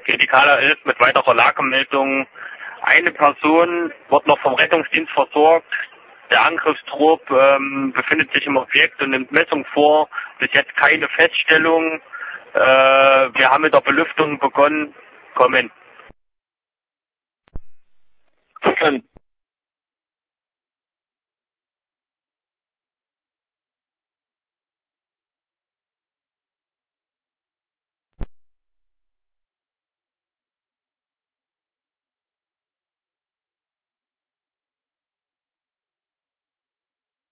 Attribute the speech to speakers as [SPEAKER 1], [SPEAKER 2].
[SPEAKER 1] GDKler 11 mit weiterer Lagemeldung. Eine Person wird noch vom Rettungsdienst versorgt. Der Angriffstrupp befindet sich im Objekt und nimmt Messung vor. Bis jetzt keine Feststellung. Wir haben mit der Belüftung begonnen. Kommen.